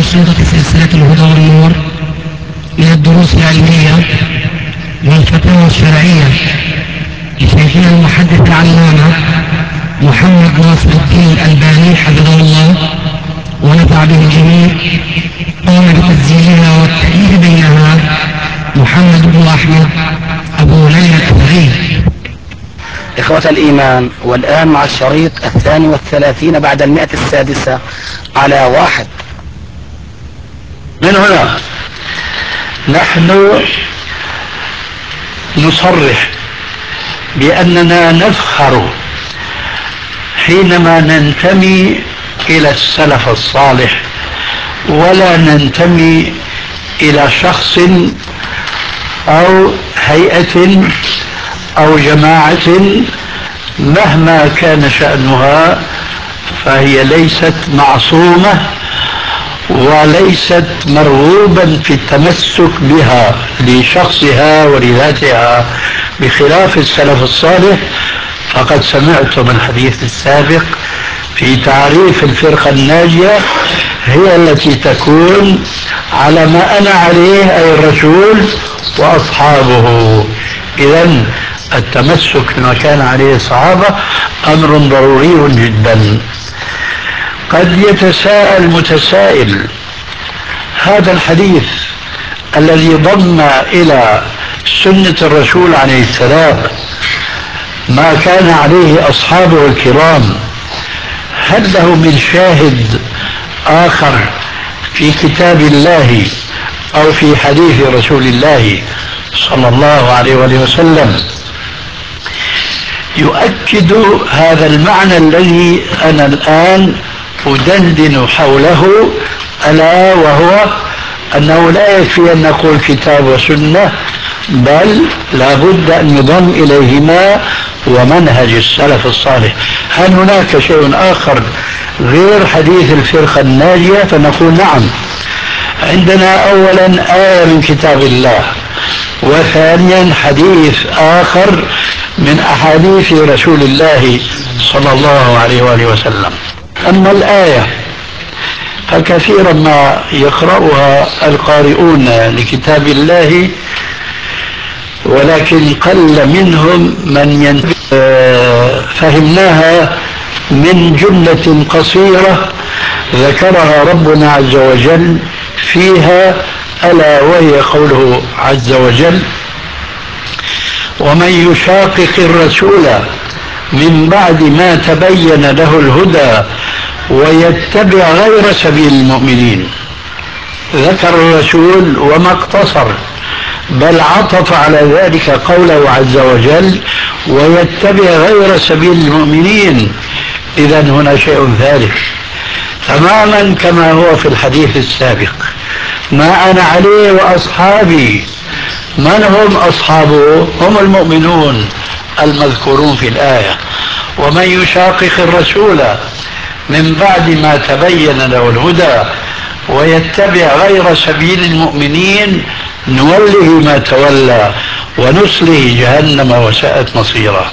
أشرطة سلسلة الهدى والنور من الدروس العلمية والفتاوى الشرعية لشيخنا المحدث العلامة محمد ناصر الدين الألباني حفظه الله ونفع به الجميع. قام بتسجيلها والتأليف بينها محمد بن أحمد أبو ليلى الأثري. إخوة الإيمان، والآن مع الشريط 32 بعد 106 على 1. من هنا نحن نصرح بأننا نفخر حينما ننتمي إلى السلف الصالح، ولا ننتمي إلى شخص أو هيئة أو جماعة مهما كان شأنها، فهي ليست معصومة وليست مرغوبا في التمسك بها لشخصها ولذاتها، بخلاف السلف الصالح. فقد سمعتم الحديث السابق في تعريف الفرقة الناجية، هي التي تكون على ما أنا عليه أي الرسول وأصحابه. إذن التمسك بما كان عليه الصحابة أمر ضروري جدا. قد يتساءل متسائل، هذا الحديث الذي ضم إلى سنة الرسول عليه السلام ما كان عليه أصحابه الكرام، هل له من شاهد آخر في كتاب الله أو في حديث رسول الله صلى الله عليه وسلم يؤكد هذا المعنى الذي أنا الآن أدندن حوله، ألا وهو أنه لا يكفي أن نقول كتاب وسنة، بل لا بد أن يضم إليهما ومنهج السلف الصالح. هل هناك شيء آخر غير حديث الفرقة الناجية؟ فنقول نعم، عندنا أولا آية من كتاب الله، وثانيا حديث آخر من أحاديث رسول الله صلى الله عليه وآله وسلم. أما الآية فكثيرا ما يقرأها القارئون لكتاب الله، ولكن قل منهم من فهمناها من جملة قصيرة ذكرها ربنا عز وجل فيها، ألا وهي قوله عز وجل: ومن يشاقق الرسول من بعد ما تبين له الهدى ويتبع غير سبيل المؤمنين. ذكر الرسول وما اقتصر، بل عطف على ذلك قوله عز وجل: ويتبع غير سبيل المؤمنين. إذن هنا شيء ثالث تماما كما هو في الحديث السابق: ما أنا عليه وأصحابي. من هم أصحابه؟ هم المؤمنون المذكورون في الآية. ومن يشاقق الرسول من بعد ما تبين له الهدى ويتبع غير سبيل المؤمنين نوله ما تولى ونصله جهنم وساءت مصيرا.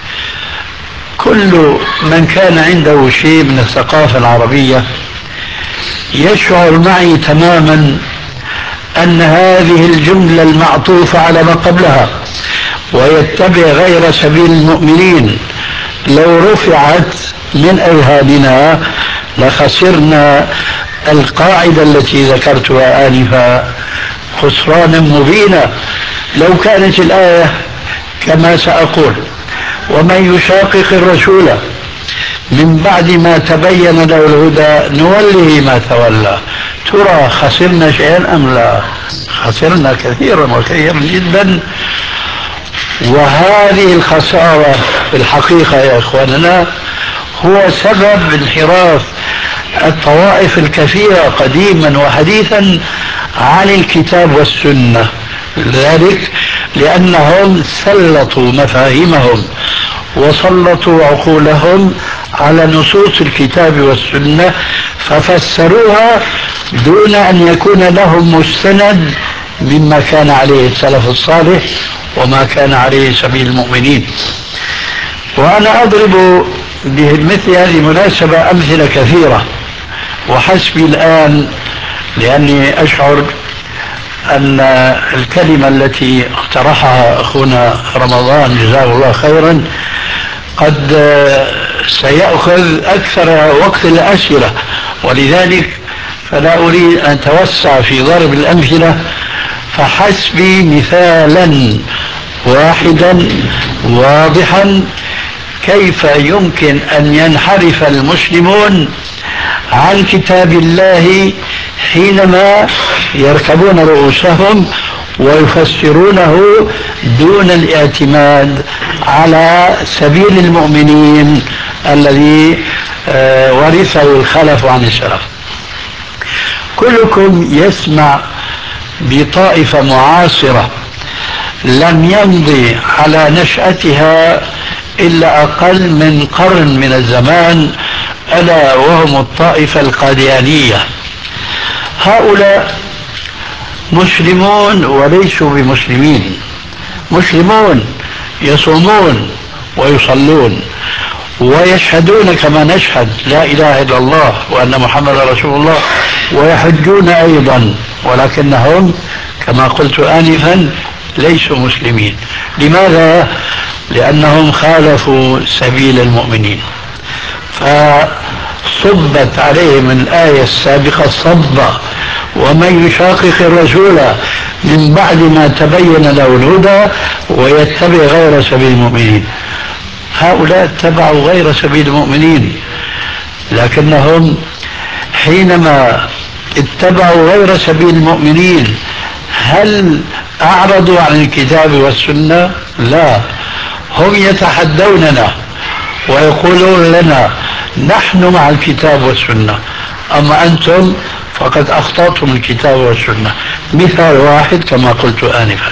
كل من كان عنده شيء من الثقافة العربية يشعر معي تماما أن هذه الجملة المعطوفة على ما قبلها ويتبع غير سبيل المؤمنين لو رفعت من أذهاننا لخسرنا القاعدة التي ذكرتها آنفا خسرانا مبينا. لو كانت الآية كما سأقول: ومن يشاقق الرسول من بعد ما تبين له الهدى نوله ما تولى، ترى خسرنا شيئا أم لا؟ خسرنا كثيرا وكثيرا جدا. وهذه الخسارة في الحقيقة يا إخواننا هو سبب انحراف الطوائف الكثيرة قديما وحديثا عن الكتاب والسنة. ذلك لأنهم سلطوا مفاهيمهم وسلطوا عقولهم على نصوص الكتاب والسنة، ففسروها دون أن يكون لهم مستند مما كان عليه السلف الصالح وما كان عليه سبيل المؤمنين. وأنا أضرب بمثل هذه المناسبة أمثلة كثيرة، وحسبي الآن لأني أشعر أن الكلمة التي اقترحها أخونا رمضان جزاه الله خيرا قد سيأخذ أكثر وقت الأسئلة، ولذلك فلا أريد أن أتوسع في ضرب الأمثلة، فحسبي مثالا واحدا واضحا كيف يمكن أن ينحرف المسلمون عن كتاب الله حينما يركبون رؤوسهم ويفسرونه دون الاعتماد على سبيل المؤمنين الذي ورثه الخلف عن السلف. كلكم يسمع بطائفة معاصرة لم يمضي على نشأتها إلا أقل من قرن من الزمان، ألا وهم الطائفة القاديانية. هؤلاء مسلمون وليسوا بمسلمين، مسلمون يصومون ويصلون ويشهدون كما نشهد لا إله إلا الله وأن محمد رسول الله، ويحجون أيضا، ولكنهم كما قلت آنفا ليسوا مسلمين. لماذا؟ لأنهم خالفوا سبيل المؤمنين، فصبت عليهم الآية السابقة صبة: ومن يشاقق الرسول من بعد ما تبين له الهدى ويتبع غير سبيل المؤمنين. هؤلاء اتبعوا غير سبيل المؤمنين، لكنهم حينما اتبعوا غير سبيل المؤمنين هل أعرضوا عن الكتاب والسنة؟ لا، هم يتحدوننا ويقولون لنا نحن مع الكتاب والسنة، أما أنتم فقد أخطأتم الكتاب والسنة. مثال واحد كما قلت آنفا: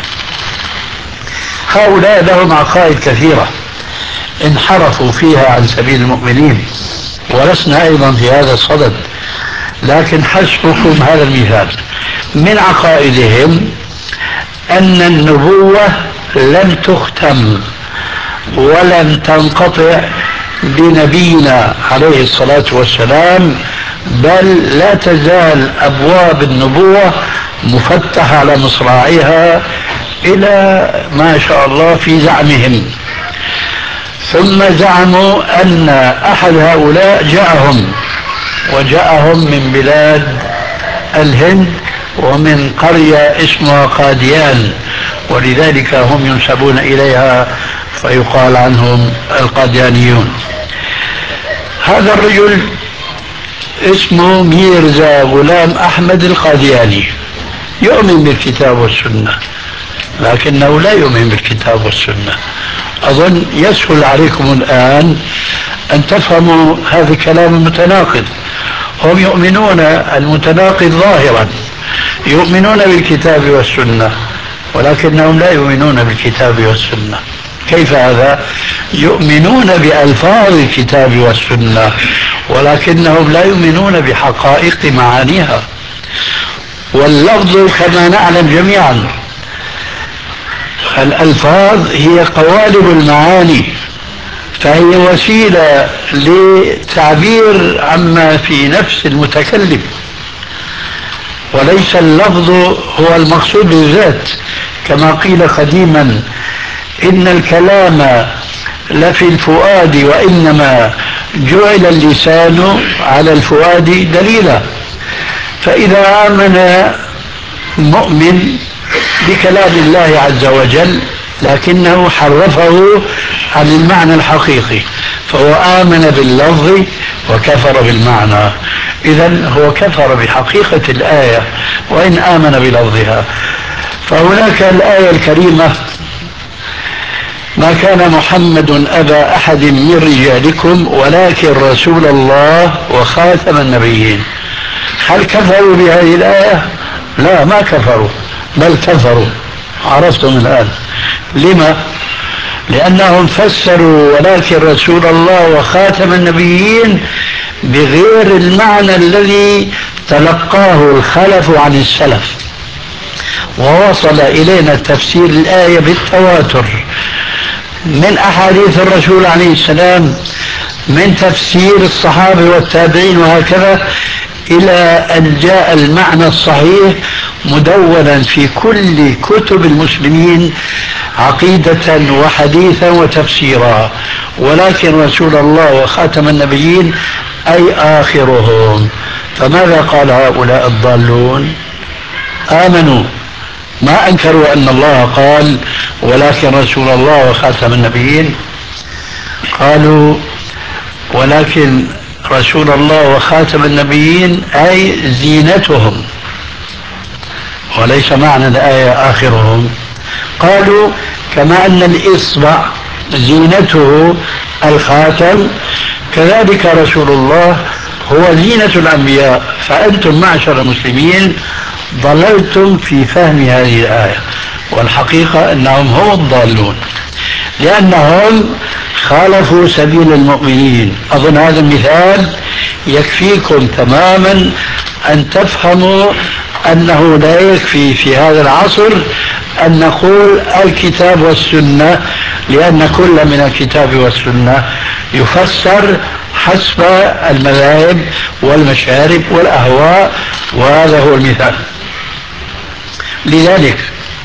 هؤلاء لهم عقائد كثيرة انحرفوا فيها عن سبيل المؤمنين، ولسنا أيضا في هذا الصدد، لكن حسبكم هذا المثال. من عقائدهم أن النبوة لن تختم ولن تنقطع بنبينا عليه الصلاة والسلام، بل لا تزال أبواب النبوة مفتحة على مصراعيها إلى ما شاء الله في زعمهم. ثم زعموا أن أحد هؤلاء وجاءهم من بلاد الهند ومن قرية اسمها قاديان، ولذلك هم ينسبون إليها فيقال عنهم القاديانيون. هذا الرجل اسمه ميرزا غلام أحمد القادياني، يؤمن بالكتاب والسنة، لكنه لا يؤمن بالكتاب والسنة. أظن يسهل عليكم الآن أن تفهموا هذا الكلام المتناقض. هم يؤمنون المتناقض ظاهرا، يؤمنون بالكتاب والسنة، ولكنهم لا يؤمنون بالكتاب والسنة. كيف هذا؟ يؤمنون بألفاظ الكتاب والسنة، ولكنهم لا يؤمنون بحقائق معانيها. واللفظ كما نعلم جميعا الألفاظ هي قوالب المعاني، فهي وسيلة لتعبير عما في نفس المتكلم، وليس اللفظ هو المقصود بالذات. كما قيل قديما: إن الكلام لفي الفؤاد وإنما جعل اللسان على الفؤاد دليلا. فإذا آمن مؤمن بكلام الله عز وجل لكنه حرفه عن المعنى الحقيقي، فهو آمن باللفظ وكفر بالمعنى، إذن هو كفر بحقيقة الآية وإن آمن بلفظها. فهناك الآية الكريمة: ما كان محمد أبا أحد من رجالكم ولكن رسول الله وخاتم النبيين. هل كفروا بهذه الآية؟ لا، ما كفروا، بل كفروا. عرفتم الآن لما؟ لأنهم فسروا ولكن رسول الله وخاتم النبيين بغير المعنى الذي تلقاه الخلف عن السلف، ووصل إلينا تفسير الآية بالتواتر من أحاديث الرسول عليه السلام، من تفسير الصحابة والتابعين وهكذا، إلى أن جاء المعنى الصحيح مدونا في كل كتب المسلمين عقيدة وحديثا وتفسيرا. ولكن رسول الله وخاتم النبيين أي آخرهم. فماذا قال هؤلاء الضالون؟ آمنوا، ما أنكروا أن الله قال ولكن رسول الله وخاتم النبيين. قالوا ولكن رسول الله وخاتم النبيين أي زينتهم، وليس معنى الآية آخرهم. قالوا كما أن الإصبع زينته الخاتم، كذلك رسول الله هو زينة الأنبياء. فأنتم معشر المسلمين ضللتم في فهم هذه الآية، والحقيقة أنهم هم الضالون، لأنهم خالفوا سبيل المؤمنين. أظن هذا المثال يكفيكم تماما أن تفهموا أنه لا يكفي في هذا العصر أن نقول الكتاب والسنة، لأن كل من الكتاب والسنة يفسر حسب المذاهب والمشارب والأهواء، وهذا هو المثال. لذلك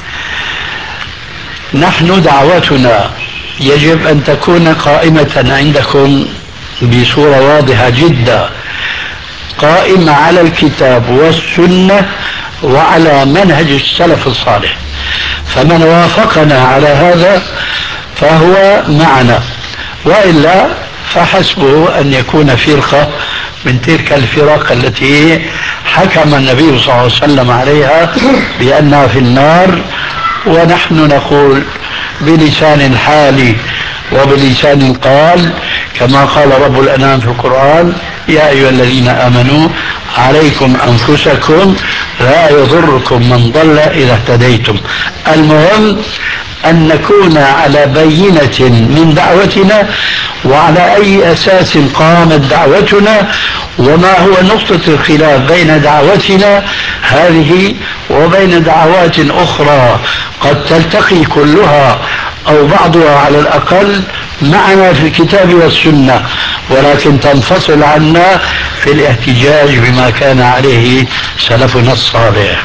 نحن دعوتنا يجب أن تكون قائمة عندكم بصورة واضحة جدا، قائمة على الكتاب والسنة وعلى منهج السلف الصالح. فمن وافقنا على هذا فهو معنا، وإلا فحسبه أن يكون فرقة من تلك الفرق التي حكم النبي صلى الله عليه وسلم عليها بأنها في النار، ونحن نقول بلسان الحال وبلسان القال كما قال رب الأنام في القرآن: يا أيها الذين آمنوا عليكم أنفسكم لا يضركم من ضل إذا اهتديتم. المهم أن نكون على بينة من دعوتنا وعلى أي أساس قامت دعوتنا، وما هو نقطة الخلاف بين دعوتنا هذه وبين دعوات أخرى قد تلتقي كلها أو بعضها على الأقل معنا في الكتاب والسنة، ولكن تنفصل عنا في الاحتجاج بما كان عليه سلفنا الصالح.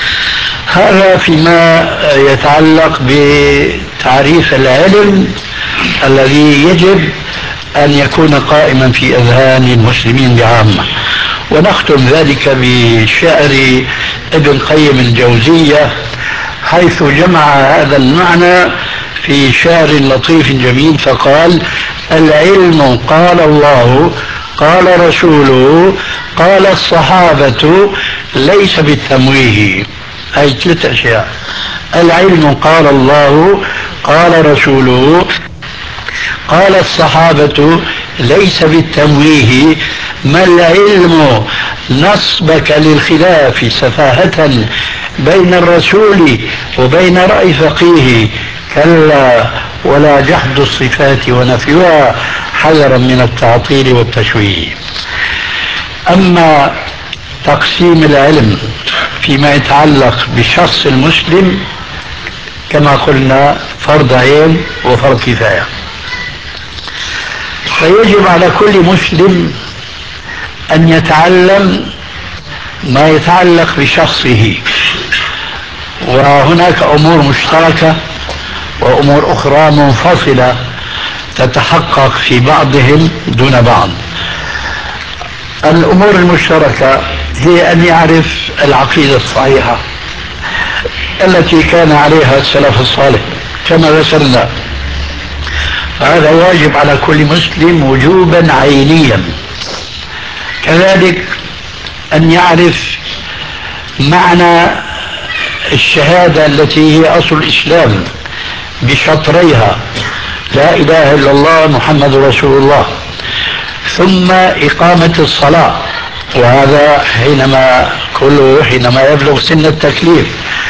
هذا فيما يتعلق بتعريف العلم الذي يجب أن يكون قائما في أذهان المسلمين بعامة. ونختم ذلك بشعر ابن قيم الجوزية، حيث جمع هذا المعنى في شعر لطيف جميل فقال: العلم قال الله قال رسوله قال الصحابة ليس بالتمويه. أي 3 أشياء: العلم قال الله قال رسوله قال الصحابة ليس بالتمويه. ما العلم نصبك للخلاف سفاهة بين الرسول وبين رأي فقيه، كلا ولا جحد الصفات ونفيها حذرا من التعطيل والتشويه. أما تقسيم العلم فيما يتعلق بشخص المسلم كما قلنا فرض عين وفرض كفاية، فيجب على كل مسلم أن يتعلم ما يتعلق بشخصه، وهناك أمور مشتركة وأمور أخرى منفصلة تتحقق في بعضهم دون بعض. الأمور المشتركة هي أن يعرف العقيدة الصحيحة التي كان عليها السلف الصالح كما ذكرنا، هذا واجب على كل مسلم وجوبا عينيا. كذلك أن يعرف معنى الشهادة التي هي أصل الإسلام بشطريها: لا إله إلا الله محمد رسول الله. ثم إقامة الصلاة، وهذا حينما يبلغ سن التكليف.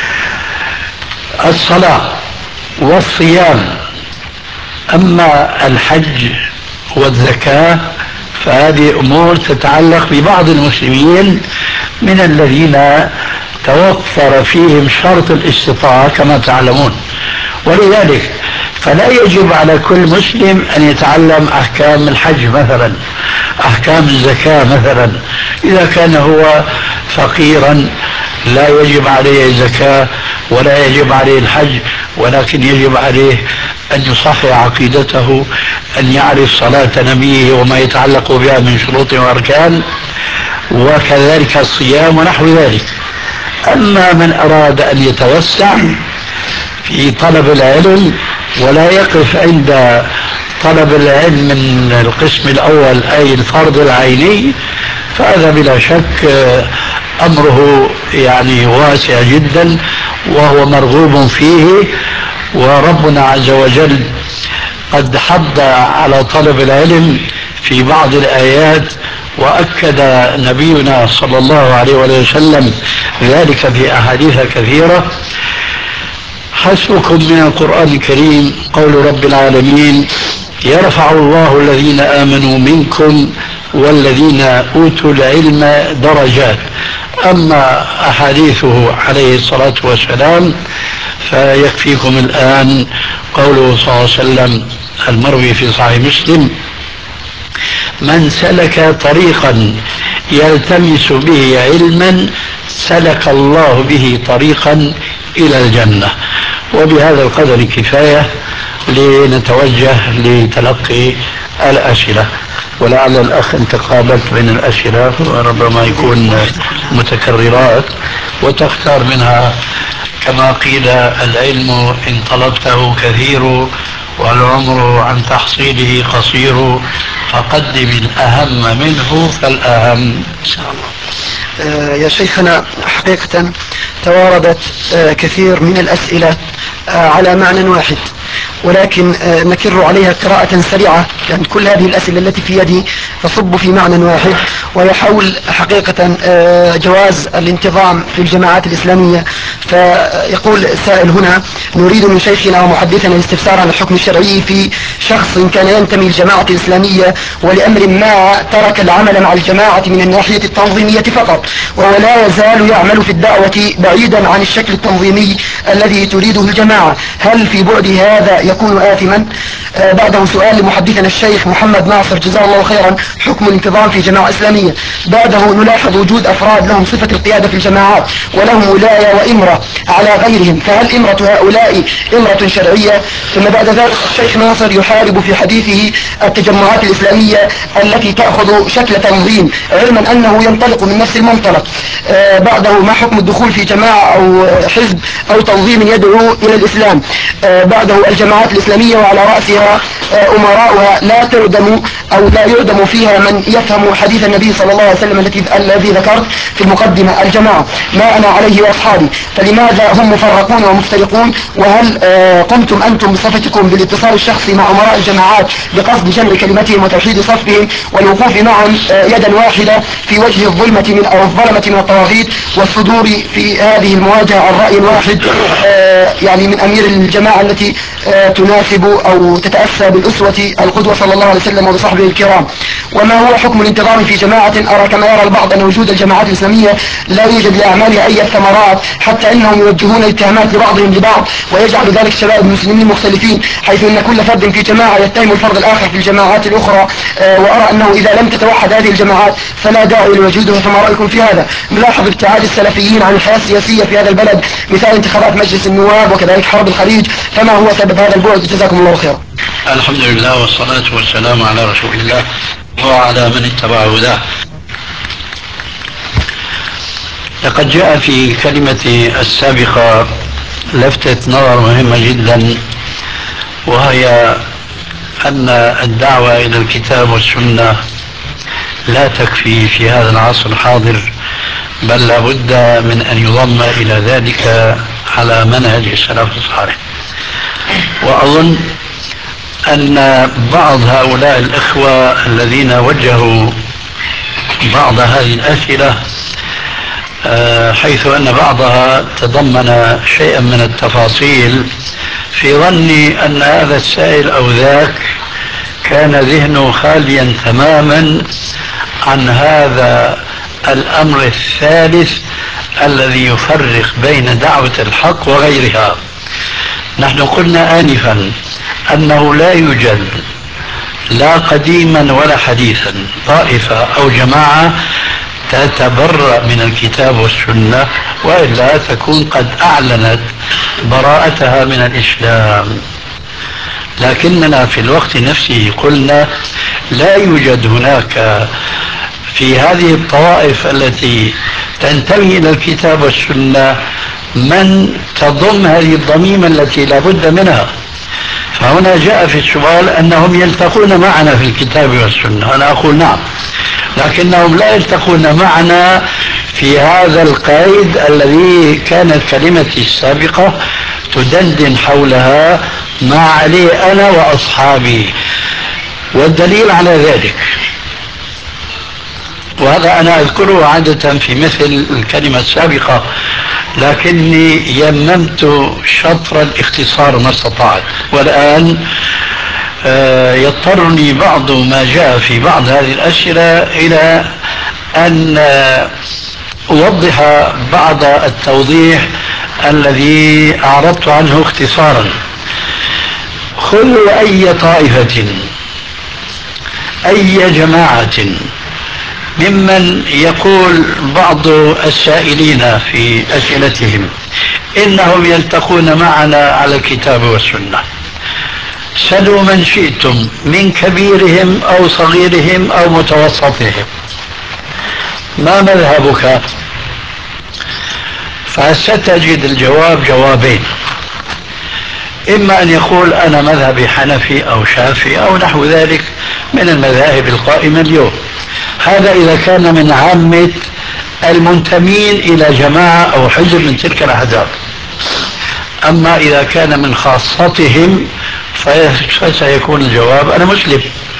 الصلاة والصيام. أما الحج والزكاة فهذه أمور تتعلق ببعض المسلمين من الذين توفر فيهم شرط الاستطاعة كما تعلمون، ولذلك فلا يجب على كل مسلم أن يتعلم أحكام الحج مثلا، أحكام الزكاة مثلا. إذا كان هو فقيرا لا يجب عليه الزكاة ولا يجب عليه الحج، ولكن يجب عليه أن يصحح عقيدته، أن يعرف صلاة نبيه وما يتعلق بها من شروط وأركان، وكذلك الصيام ونحو ذلك. أما من أراد أن يتوسع في طلب العلم ولا يقف عند طلب العلم من القسم الأول أي الفرض العيني، فهذا بلا شك أمره يعني واسع جدا وهو مرغوب فيه. وربنا عز وجل قد حض على طلب العلم في بعض الآيات، وأكد نبينا صلى الله عليه وسلم ذلك في أحاديث كثيرة. حسبكم من القرآن الكريم قول رب العالمين: يرفع الله الذين آمنوا منكم والذين أوتوا العلم درجات. أما أحاديثه عليه الصلاة والسلام فيكفيكم الآن قوله صلى الله عليه وسلم المروي في صحيح مسلم: من سلك طريقا يلتمس به علما سلك الله به طريقا إلى الجنة. وبهذا القدر كفاية لنتوجه لتلقي الأسئلة، ولعل الأخ انت قابلت بين الأسئلة وربما يكون متكررات وتختار منها. كما قيل: العلم إن طلبته كثير والعمر عن تحصيله قصير، فقدم الأهم منه فالأهم. إن شاء الله. يا شيخنا، حقيقة تواردت كثير من الأسئلة على معنى واحد، ولكن نكر عليها قراءة سريعة، لأن كل هذه الأسئلة التي في يدي تصب في معنى واحد، وهي حول حقيقة جواز الانتظام في الجماعات الإسلامية. فيقول سائل هنا: نريد من شيخنا ومحدثنا الاستفسار عن الحكم الشرعي في شخص كان ينتمي للجماعة الإسلامية ولأمر ما ترك العمل مع الجماعة من الناحية التنظيمية فقط، وهو لا يزال يعمل في الدعوة بعيدا عن الشكل التنظيمي الذي تريده الجماعة، هل في بعد هذا يكون آثما؟ بعده سؤال لمحدثنا الشيخ محمد ناصر جزاه الله خيرا: حكم الانتظام في جماعة إسلامية. بعده نلاحظ وجود أفراد لهم صفة القيادة في الجماعات ولهم ولاية وإمرة على غيرهم، فهل إمرة هؤلاء إمرة شرعية؟ ثم بعد ذلك الشيخ ناصر يحارب في حديثه التجمعات الإسلامية التي تأخذ شكل تنظيم، علما أنه ينطلق من نفس المنطلق. بعده: ما حكم الدخول في جماعة أو حزب أو تنظيم يدعو إلى الإسلام؟ بعده: الجماعات الإسلامية وعلى رأسها أمراؤها لا تعدم أو لا يعدم فيها من يفهم حديث النبي صلى الله عليه وسلم الذي ذكرت في المقدمة: الجماعة ما أنا عليه وأصحابي، فلماذا هم مفرقون ومفترقون؟ وهل قمتم أنتم بصفتكم بالاتصال الشخصي مع أمراء الجماعات بقصد جمع كلمتهم وتوحيد صفهم والوقوف معهم يدا واحدة في وجه الظلمة من الطواغيت والصدور في هذه المواجهة عن رأي واحد يعني من أمير الجماعة التي تناسب أو تتأسى بالأسوة القدوة صلى الله عليه وسلم وبصحبه الكرام؟ وما هو حكم الانتظام في جماعة أرى كما يرى البعض أن وجود الجماعات الإسلامية لا يوجد لأعمالها أي ثمرات، حتى إنهم يوجهون الاتهامات لبعضهم لبعض، ويجعل ذلك شباب المسلمين مختلفين، حيث أن كل فرد في جماعة يتهم الفرد الآخر في الجماعات الأخرى. وأرى أنه إذا لم تتوحد هذه الجماعات فلا داعي لوجودها، فما رأيكم في هذا؟ نلاحظ ابتعاد السلفيين عن الحياة السياسية في هذا البلد، مثال انتخابات مجلس النواب وكذلك حرب الخليج، فما هو سبب هذا البعد؟ جزاكم الله خيرا. الحمد لله والصلاة والسلام على رسول الله وعلى من اتبع هداه. لقد جاء في كلمتي السابقة لفتة نظر مهمة جدا، وهي أن الدعوة إلى الكتاب والسنة لا تكفي في هذا العصر الحاضر، بل لابد من أن يضم إلى ذلك على منهج السلف الصالح. وأظن أن بعض هؤلاء الإخوة الذين وجهوا بعض هذه الأسئلة حيث أن بعضها تضمن شيئا من التفاصيل، في ظني أن هذا السائل أو ذاك كان ذهنه خاليا تماما عن هذا الأمر الثالث الذي يفرق بين دعوة الحق وغيرها. نحن قلنا آنفا أنه لا يوجد لا قديما ولا حديثا طائفة أو جماعة تتبرأ من الكتاب والسنة، وإلا تكون قد أعلنت براءتها من الإسلام. لكننا في الوقت نفسه قلنا لا يوجد هناك في هذه الطوائف التي تنتمي إلى الكتاب والسنة من تضم هذه الضميمة التي لا بد منها. فهنا جاء في السؤال أنهم يلتقون معنا في الكتاب والسنة، أنا أقول نعم، لكنهم لا يلتقون معنا في هذا القيد الذي كانت كلمتي السابقة تدندن حولها ما عليه أنا وأصحابي. والدليل على ذلك، وهذا أنا أذكره عادة في مثل الكلمة السابقة، لكني يممت شطر الاختصار ما استطعت، والآن يضطرني بعض ما جاء في بعض هذه الأسئلة إلى أن أوضح بعض التوضيح الذي أعرضت عنه اختصارا. خذوا أي طائفة أي جماعة ممن يقول بعض السائلين في أسئلتهم إنهم يلتقون معنا على الكتاب والسنة، سلوا من شئتم من كبيرهم أو صغيرهم أو متوسطهم، ما مذهبك؟ فستجد الجواب جوابين، إما أن يقول أنا مذهبي حنفي أو شافعي أو نحو ذلك من المذاهب القائمة اليوم، هذا إذا كان من عامة المنتمين إلى جماعة أو حزب من تلك الأحزاب. أما إذا كان من خاصتهم فسيكون الجواب أنا مسلم.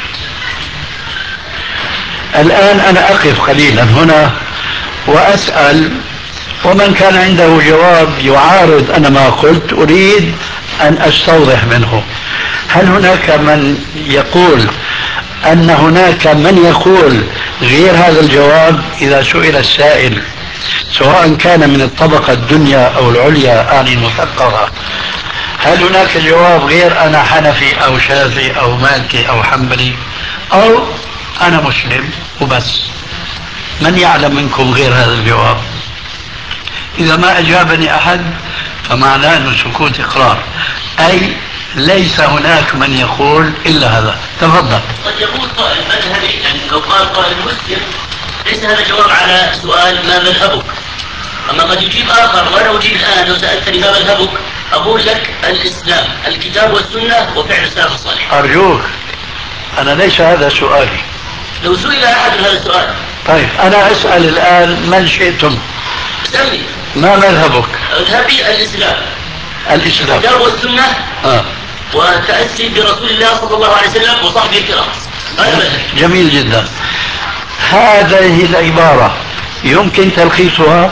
الآن أنا أقف قليلا هنا وأسأل، ومن كان عنده جواب يعارض أنا ما قلت أريد أن أستوضح منه. هل هناك من يقول أن هناك من يقول غير هذا الجواب إذا سئل السائل، سواء كان من الطبقة الدنيا أو العليا أعني المثقفة، هل هناك جواب غير أنا حنفي أو شافعي أو مالكي أو حنبلي أو أنا مسلم وبس؟ من يعلم منكم غير هذا الجواب؟ إذا ما أجابني أحد فمعناه أن سكوت إقرار، أي ليس هناك من يقول إلا هذا. تفضل. قد يقول قائل مذهبي، يعني لو قال قائل مسلم ليس هذا جواب على سؤال ما مذهبك، أما قد يجيب آخر، وأنا أجيب الآن لو سألتني ما مذهبك أقول لك الإسلام، الكتاب والسنة وفعل السلف الصالح. أرجوك، أنا ليس هذا سؤالي. لو سئل أحد هذا السؤال. طيب أنا أسأل الآن من شئتم. سمي. ما مذهبك؟ مذهبي الإسلام. الإسلام. الكتاب والسنة. وتأسي برسول الله صلى الله عليه وسلم وصحبه الكرام. هذا مذهبي. جميل جدا. هذه العبارة يمكن تلخيصها؟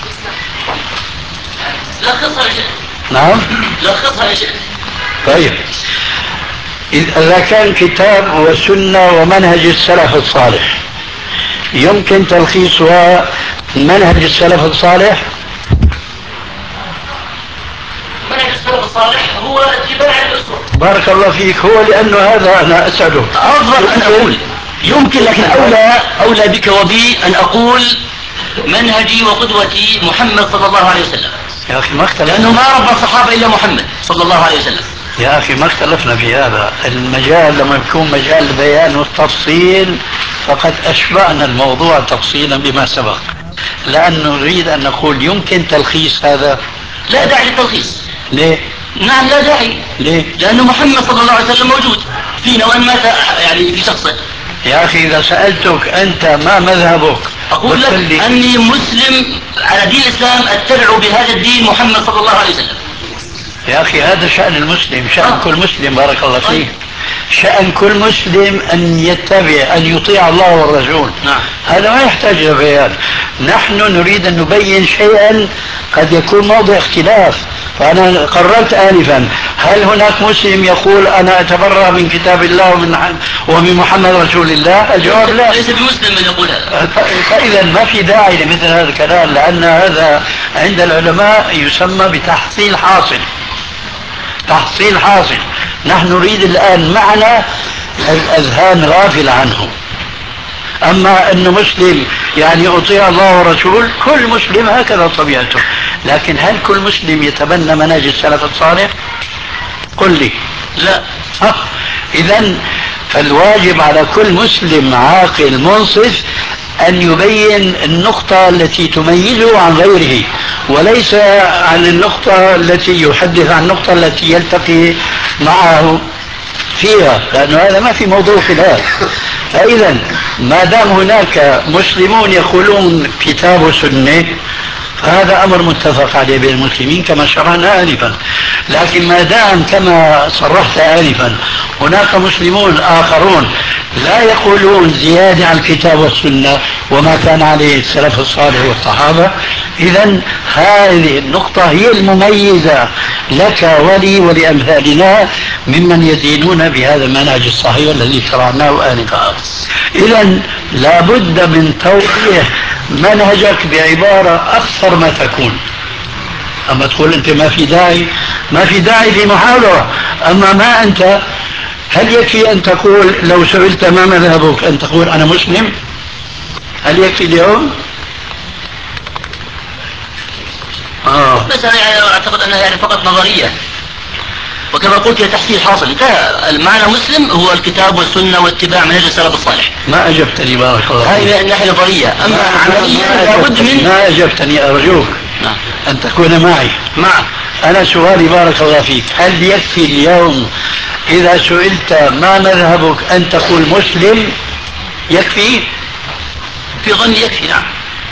لخصها يا شيخ. نعم. لخصها يا شيخ. طيب إذا كان كتاب وسنة ومنهج السلف الصالح يمكن تلخيصها منهج السلف الصالح؟ منهج السلف الصالح هو اتباع الأصول. بارك الله فيك. هو لأنه هذا أنا أسأله. أفضل أن أقول يمكن، لكن أولى بك وبي أن أقول منهجي وقدوتي محمد صلى الله عليه وسلم. يا أخي ما اختلفنا، لأنه ما ربى الصحابة إلا محمد صلى الله عليه وسلم. يا أخي ما اختلفنا في هذا. المجال لما يكون مجال البيان والتفصيل فقد أشبعنا الموضوع تفصيلا بما سبق، لأنه نريد أن نقول يمكن تلخيص هذا. لا داعي للتلخيص. ليه؟ نعم لا داعي. ليه؟ لأنه محمد صلى الله عليه وسلم موجود فينا وأن مات يعني في شخصه. يا أخي إذا سألتك أنت ما مذهبك أقول لك أني مسلم على دين الإسلام، أتبع بهذا الدين محمد صلى الله عليه وسلم. يا أخي هذا شأن المسلم، شأن كل مسلم. بارك الله فيك. شأن كل مسلم أن يتبع، أن يطيع الله والرسول. نعم. هذا ما يحتاج إلى بيان. نحن نريد أن نبين شيئا قد يكون موضع اختلاف. فأنا قررت آنفا، هل هناك مسلم يقول أنا أتبرأ من كتاب الله ومن محمد رسول الله؟ الجواب لا. ليس بمسلم من يقول هذا. فإذا ما في داعي لمثل هذا الكلام، لأن هذا عند العلماء يسمى بتحصيل حاصل. تحصيل حاصل. نحن نريد الآن معنى الأذهان غافلة عنه. أما أنه مسلم يعني أطيع الله ورسوله، كل مسلم هكذا طبيعته، لكن هل كل مسلم يتبنى منهج السلف الصالح؟ قل لي. لا. إذن فالواجب على كل مسلم عاقل منصف أن يبين النقطة التي تميزه عن غيره، وليس عن النقطة التي يحدث عن النقطة التي يلتقي معه فيها، لأنه هذا ما في موضوع خلاف. فإذا ما دام هناك مسلمون يقولون كتاب وسنة فهذا أمر متفق عليه بين المسلمين كما شرحنا آنفا. لكن ما دام كما صرحت آنفا هناك مسلمون آخرون لا يقولون زيادة عن الكتاب والسنة وما كان عليه السلف الصالح والصحابة، إذن هذه النقطة هي المميزة لك ولي ولأمثالنا ممن يدينون بهذا المنهج الصحيح الذي شرعناه آنفا. إذن لابد من توضيح منهجك بعبارة أخصر ما تكون. أما تقول أنت ما في داعي لمحاضرة. أما ما أنت، هل يكفي أن تقول لو سئلت ما مذهبك أن تقول أنا مسلم؟ هل يكفي اليوم؟ بس أنا يعني أعتقد أنها يعني فقط نظرية، وكما قلت هي تحصيل حاصل. انتهى. المعنى مسلم هو الكتاب والسنة واتباع منهج السلف الصالح. ما أجبتني بارك الله. هذه من ناحية نظرية. أما عمليا لابد من ما أجبتني أرجوك أن تكون معي. أنا سؤالي بارك الله فيك، هل يكفي اليوم إذا سئلت ما مذهبك أن تقول مسلم؟ يكفي؟ في ظني يكفي. نعم.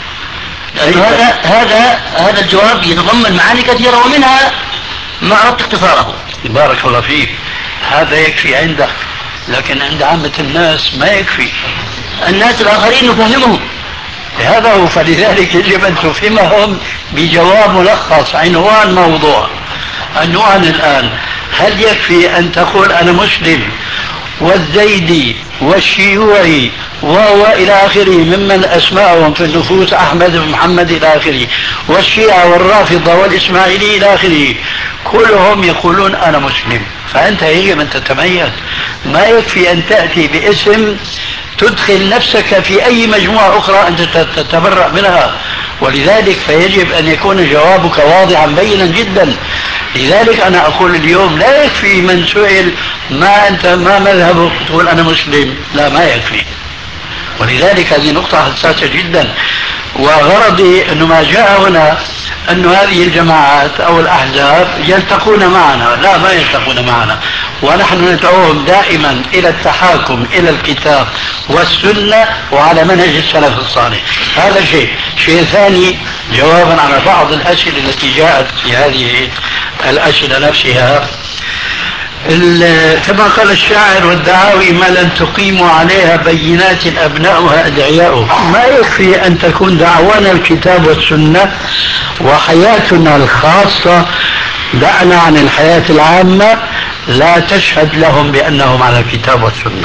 هذا الجواب يتضمن معاني كثيرة ومنها ما أردت اختصاره. بارك الله فيك. هذا يكفي عندك، لكن عند عامة الناس ما يكفي. الناس الآخرين نفهمهم. هذا هو، فلذلك يجب أن تفهمهم بجواب ملخص عنوان موضوع. عنوان الآن: هل يكفي أن تقول أنا مسلم والزيدي والشيوعي وإلى آخره ممن أسماءهم في النفوس أحمد ومحمد إلى آخره، والشيعة والرافضة والإسماعيلي إلى آخره، كلهم يقولون أنا مسلم؟ فأنت يجب أن تتميز. ما يكفي أن تأتي باسم تدخل نفسك في أي مجموعة أخرى أنت تتبرأ منها، ولذلك فيجب أن يكون جوابك واضحا بينا جدا. لذلك أنا أقول اليوم لا يكفي من سئل ما مذهبك تقول أنا مسلم، لا، ما يكفي. ولذلك هذه نقطة حساسة جدا. وغرضي أنه ما جاء هنا أن هذه الجماعات أو الأحزاب يلتقون معنا، لا، ما يلتقون معنا، ونحن ندعوهم دائما إلى التحاكم إلى الكتاب والسنة وعلى منهج السلف الصالح. هذا شيء ثاني، جوابا على بعض الأسئلة التي جاءت في هذه الأسئلة نفسها. كما قال الشاعر: والدعاوي ما لم تقيموا عليها بينات أبناؤها أدعياؤه. ما يكفي أن تكون دعوانا الكتاب والسنة وحياتنا الخاصة، دعنا عن الحياة العامة، لا تشهد لهم بأنهم على الكتاب والسنة.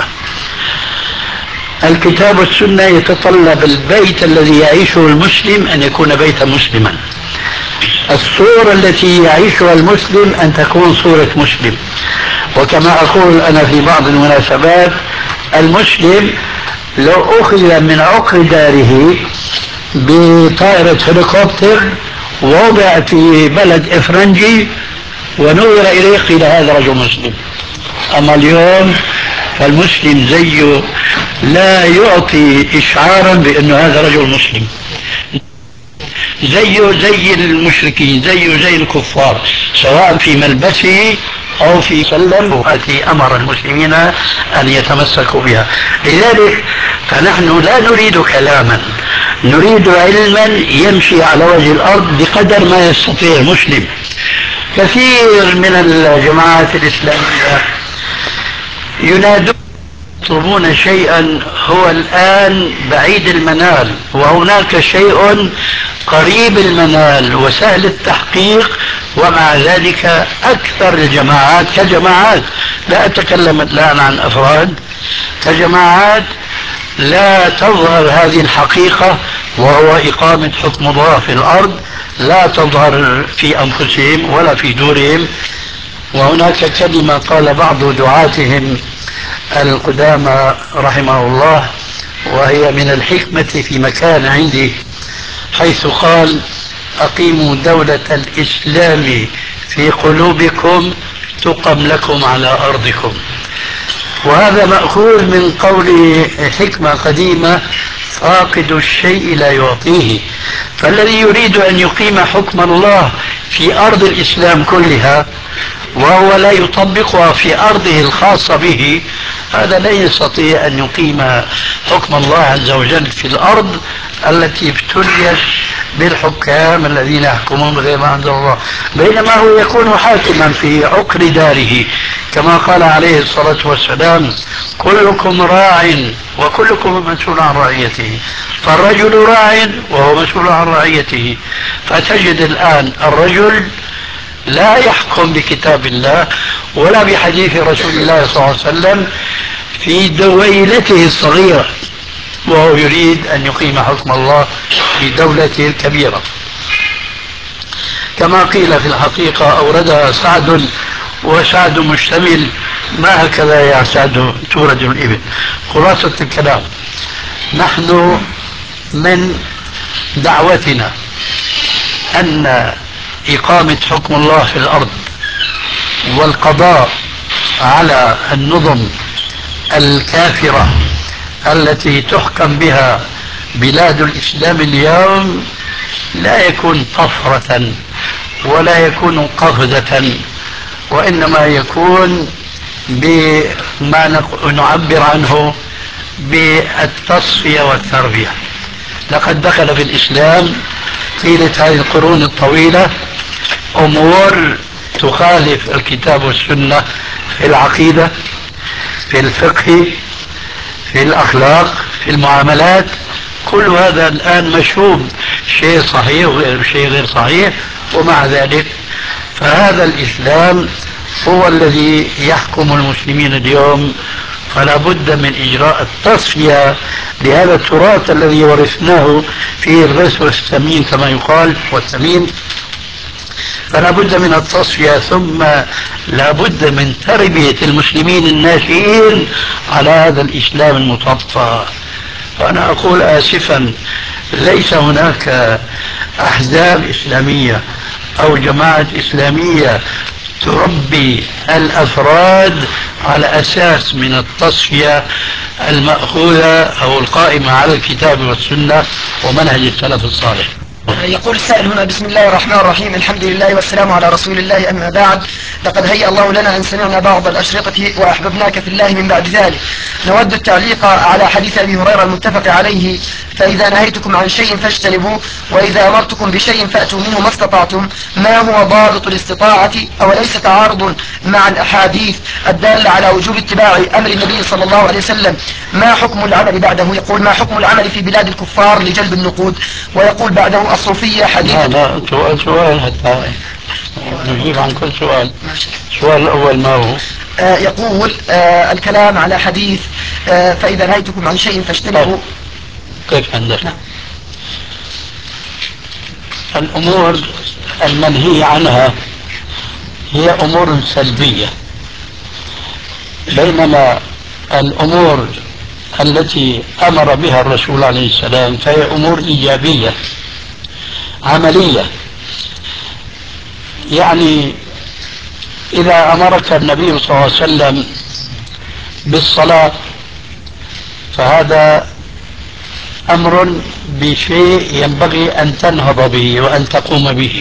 الكتاب والسنة يتطلب البيت الذي يعيشه المسلم أن يكون بيتا مسلما. الصورة التي يعيشها المسلم أن تكون صورة مسلم. وكما أقول أنا في بعض المناسبات: المسلم لو أخذ من عقر داره بطائرة هليكوبتر ووضع في بلد إفرنجي ونظر إليه قيل هذا رجل مسلم. أما اليوم فالمسلم زيه لا يعطي إشعارا بأنه هذا رجل مسلم، زيه زي المشركين، زيه زي الكفار، سواء في ملبسه أو في سلم التي أمر المسلمين أن يتمسكوا بها. لذلك فنحن لا نريد كلاما، نريد علما يمشي على وجه الأرض بقدر ما يستطيع المسلم. كثير من الجماعات الإسلامية ينادون يطلبون شيئا هو الآن بعيد المنال، وهناك شيء قريب المنال وسهل التحقيق، ومع ذلك أكثر الجماعات كجماعات، لا أتكلم الآن عن أفراد، كجماعات لا تظهر هذه الحقيقة، وهو إقامة حكم الله في الأرض، لا تظهر في أنفسهم ولا في دورهم، وهناك كلمة قال بعض دعاتهم القدامى رحمه الله، وهي من الحكمة في مكان عندي، حيث قال: أقيموا دولة الإسلام في قلوبكم تقم لكم على أرضكم. وهذا مأخوذ من قول حكمة قديمة: فاقد الشيء لا يعطيه. فالذي يريد أن يقيم حكم الله في أرض الإسلام كلها وهو لا يطبقها في أرضه الخاصة به، هذا لا يستطيع أن يقيم حكم الله عز وجل في الأرض التي ابتليت بالحكام الذين يحكمون بغير ما أنزل الله، بينما هو يكون حاكما في عقر داره، كما قال عليه الصلاة والسلام: كلكم راع وكلكم مسؤول عن رعيته. فالرجل راع وهو مسؤول عن رعيته. فتجد الآن الرجل لا يحكم بكتاب الله ولا بحديث رسول الله صلى الله عليه وسلم في دويلته الصغيرة، وهو يريد أن يقيم حكم الله في دولته الكبيرة. كما قيل في الحقيقة أوردها سعد، وسعد مشتمل، ما هكذا يا سعد تورد الإبل. خلاصة الكلام: نحن من دعوتنا أن إقامة حكم الله في الأرض والقضاء على النظم الكافرة التي تحكم بها بلاد الإسلام اليوم لا يكون طفرة ولا يكون قفزة، وإنما يكون بما نعبر عنه بالتصفية والتربية. لقد دخل في الإسلام طيلة هذه القرون الطويلة أمور تخالف الكتاب والسنة في العقيدة، في الفقه، في الأخلاق، في المعاملات. كل هذا الآن مشوب، شيء صحيح وشيء غير صحيح، ومع ذلك فهذا الإسلام هو الذي يحكم المسلمين اليوم. فلا بد من إجراء التصفية لهذا التراث الذي ورثناه فيه الغث والثمين كما يقال، والثمين. فلا بد من التصفية، ثم لا بد من تربية المسلمين الناشئين على هذا الإسلام المطفى. فأنا أقول آسفا، ليس هناك أحزاب إسلامية أو جماعة إسلامية تربي الأفراد على أساس من التصفية المأخوذة أو القائمة على الكتاب والسنة ومنهج السلف الصالح. يقول السائل هنا: بسم الله الرحمن الرحيم، الحمد لله والسلام على رسول الله، أما بعد، لقد هيأ الله لنا أن سمعنا بعض الأشرطة وأحببناك في الله من بعد ذلك. نود التعليق على حديث أبي هريرة المتفق عليه: فإذا نهيتكم عن شيء فاجتنبوه، وإذا أمرتكم بشيء فأتوا منه ما استطعتم. ما هو ضابط الاستطاعة؟ أوليس تعارض مع الأحاديث الدالة على وجوب اتباع أمر النبي صلى الله عليه وسلم؟ ما حكم العمل بعده؟ يقول: ما حكم العمل في بلاد الكفار لجلب النقود؟ ويقول بعده: الصوفية حديث. لا سؤال حتى نجيب عن كل سؤال. السؤال الأول ما هو؟ يقول الكلام على حديث فإذا نهيتكم عن شيء فاجتنبوه. كيف عندك؟ الأمور المنهي عنها هي أمور سلبية، بينما الأمور التي أمر بها الرسول عليه السلام فهي أمور إيجابية عملية. يعني إذا أمرك النبي صلى الله عليه وسلم بالصلاة فهذا أمر بشيء ينبغي أن تنهض به وأن تقوم به.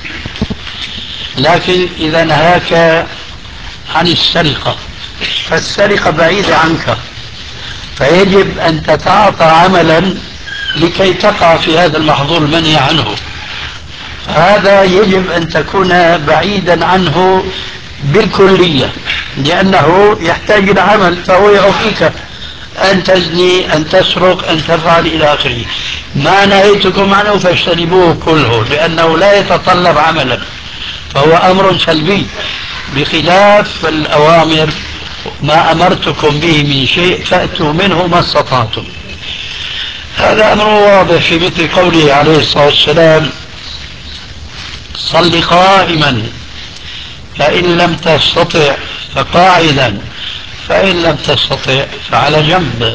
لكن إذا نهاك عن السرقة فالسرقة بعيدة عنك، فيجب أن تتعاطى عملا لكي تقع في هذا المحظور المنهي عنه. هذا يجب أن تكون بعيدا عنه بالكلية، لأنه يحتاج إلى عمل، فهو يعطيك أن تزني، أن تسرق، أن تفعل إلى آخره. ما نهيتكم عنه فاجتنبوه كله، لأنه لا يتطلب عملا، فهو أمر سلبي، بخلاف الأوامر: ما أمرتكم به من شيء فأتوا منه ما استطعتم. هذا أمر واضح في مثل قوله عليه الصلاة والسلام: صل قائما فإن لم تستطع فقاعدا، فإن لم تستطع فعلى جنب.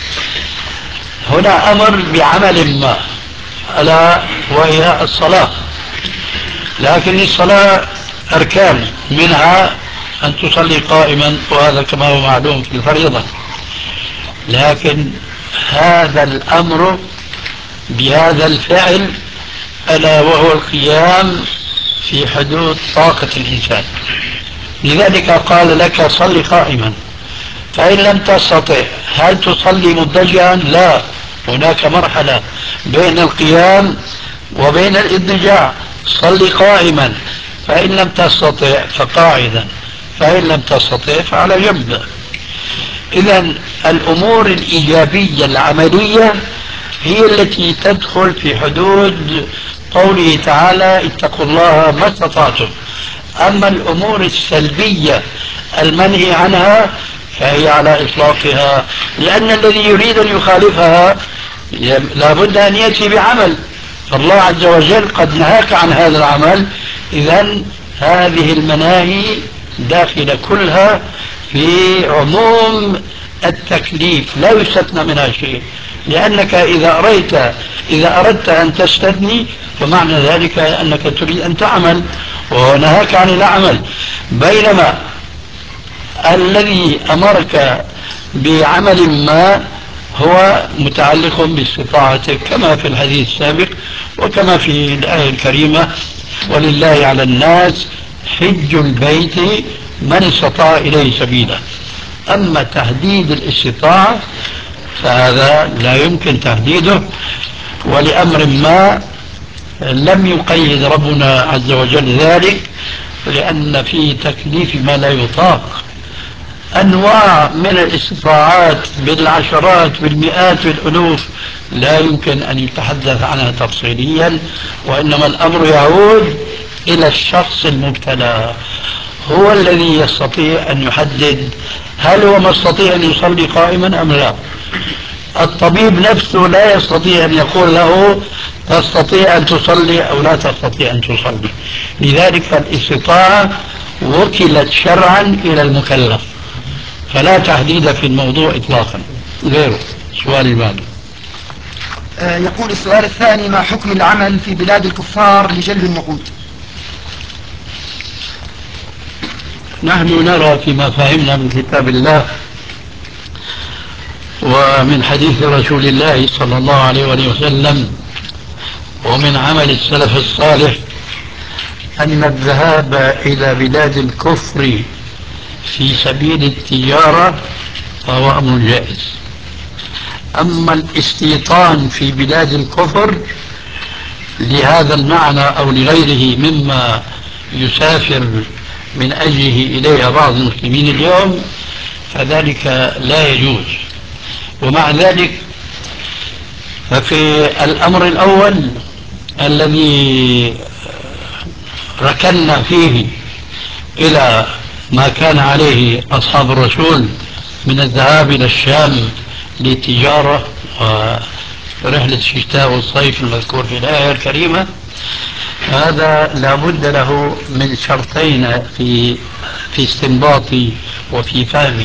هنا أمر بعمل ما ألا وهي الصلاة، لكن الصلاة أركان، منها أن تصلي قائما، وهذا كما هو معلوم في الفريضة. لكن هذا الأمر بهذا الفعل ألا وهو القيام في حدود طاقة الإنسان، لذلك قال لك صل قائما. فإن لم تستطع هل تصلي مضطجعا؟ لا، هناك مرحلة بين القيام وبين الاضطجاع. صل قائما، فإن لم تستطع فقاعدا، فإن لم تستطع فعلى جنب. إذا الأمور الإيجابية العملية هي التي تدخل في حدود قوله تعالى اتقوا الله ما استطعتم. أما الأمور السلبية المنهي عنها فهي على إطلاقها، لأن الذي يريد أن يخالفها لابد أن يأتي بعمل، فالله عز وجل قد نهاك عن هذا العمل. إذن هذه المناهي داخلة كلها في عموم التكليف، لا يستثنى منها شيء، لأنك إذا أردت أن تستثني فمعنى ذلك أنك تريد أن تعمل ونهاك عن العمل، بينما الذي أمرك بعمل ما هو متعلق باستطاعتك، كما في الحديث السابق وكما في الآية الكريمة ولله على الناس حج البيت من استطاع إليه سبيلا. أما تحديد الاستطاعة فهذا لا يمكن تحديده، ولأمر ما لم يقيد ربنا عز وجل ذلك، لأن في تكليف ما لا يطاق أنواع من الاستطاعات بالعشرات بالمئات بالألوف لا يمكن أن يتحدث عنها تفصيليا، وإنما الأمر يعود إلى الشخص المبتلى، هو الذي يستطيع أن يحدد هل هو مستطيع أن يصلي قائما أم لا. الطبيب نفسه لا يستطيع أن يقول له تستطيع أن تصلي أو لا تستطيع أن تصلي، لذلك الاستطاعة وكلت شرعا إلى المكلف، فلا تحديد في الموضوع إطلاقا. غيره سؤال البعض. يقول السؤال الثاني: ما حكم العمل في بلاد الكفار لجلب النقود؟ نحن نرى فيما فهمنا من كتاب الله ومن حديث رسول الله صلى الله عليه وسلم ومن عمل السلف الصالح أن الذهاب إلى بلاد الكفر في سبيل التجارة فهو أمر جائز. أما الاستيطان في بلاد الكفر لهذا المعنى أو لغيره مما يسافر من أجله إليها بعض المسلمين اليوم فذلك لا يجوز. ومع ذلك ففي الأمر الأول الذي ركنا فيه إلى ما كان عليه أصحاب الرسول من الذهاب إلى الشام للتجارة ورحلة الشتاء والصيف المذكور في الآية الكريمة، هذا لابد له من شرطين في استنباطي وفي فهمي،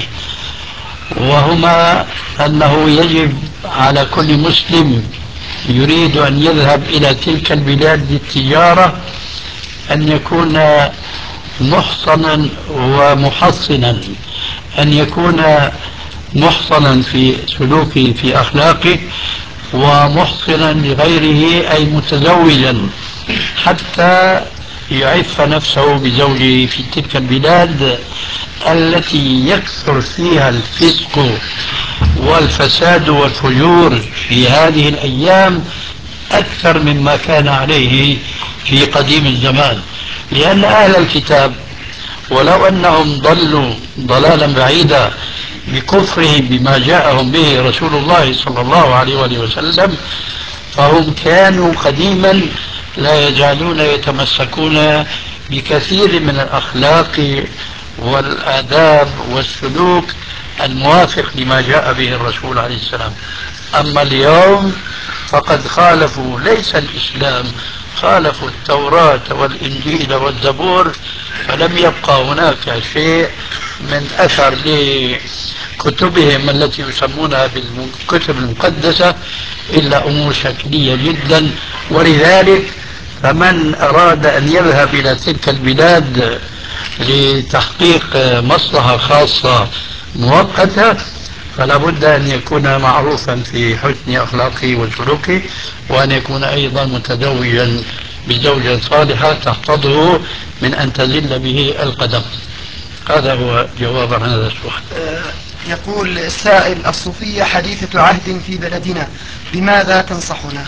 وهما أنه يجب على كل مسلم يريد أن يذهب إلى تلك البلاد للتجارة أن يكون محصنا ومحصنا، أن يكون محصنا في سلوكه في أخلاقه ومحصنا لغيره أي متزوجا حتى يعف نفسه بزوجه في تلك البلاد التي يكثر فيها الفسق والفساد والفجور في هذه الأيام أكثر مما كان عليه في قديم الزمان. لأن أهل الكتاب ولو أنهم ضلوا ضلالا بعيدا بكفرهم بما جاءهم به رسول الله صلى الله عليه وسلم، فهم كانوا قديما لا يزالون يتمسكون بكثير من الأخلاق والآداب والسلوك الموافق لما جاء به الرسول عليه السلام. أما اليوم فقد خالفوا ليس الإسلام، خالفوا التوراة والإنجيل والزبور فلم يبقى هناك شيء من أثر لكتبهم التي يسمونها بالكتب المقدسة إلا أمور شكلية جدا. ولذلك فمن أراد أن يذهب إلى تلك البلاد لتحقيق مصلحة خاصة مؤقتة فلا بد أن يكون معروفا في حسن أخلاقه وسلوكه، وأن يكون أيضا متزوجا بزوجة صالحة تحفظه من أن تزل به القدم. هذا هو جواب عن هذا السؤال. يقول السائل: الصوفية حديثة عهد في بلدنا، بماذا تنصحنا؟